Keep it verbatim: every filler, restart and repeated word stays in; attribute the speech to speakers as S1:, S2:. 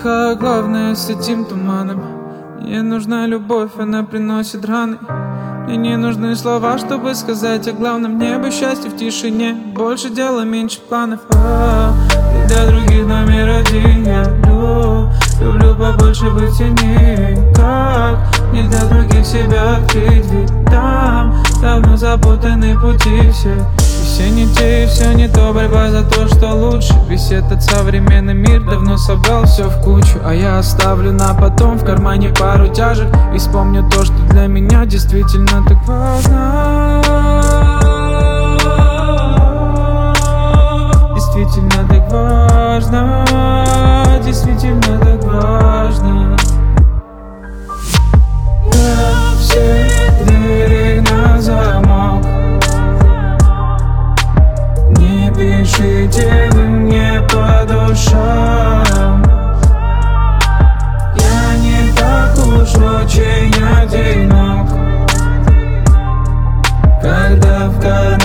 S1: Выдыхаю главное с этим туманом. Мне нужна любовь, она приносит раны. Мне не нужны слова, чтобы сказать о главном. Небо, счастье в тишине, больше дела, меньше планов. О, ты для других номер один. Я люблю, люблю побольше быть в тени. Как не для других себя открыть? Ведь там давно запутаны пути все. И все не те, и все не то, борьба за то, что лучше. Весь этот современный мир давно собрал все в кучу. А я оставлю на потом в кармане пару тяжек и вспомню то, что для меня действительно так важно. Действительно так важно. Действительно так важно. Я все двери на замок. Не пишите вы мне по душам. Я не так уж очень одинок, когда в канале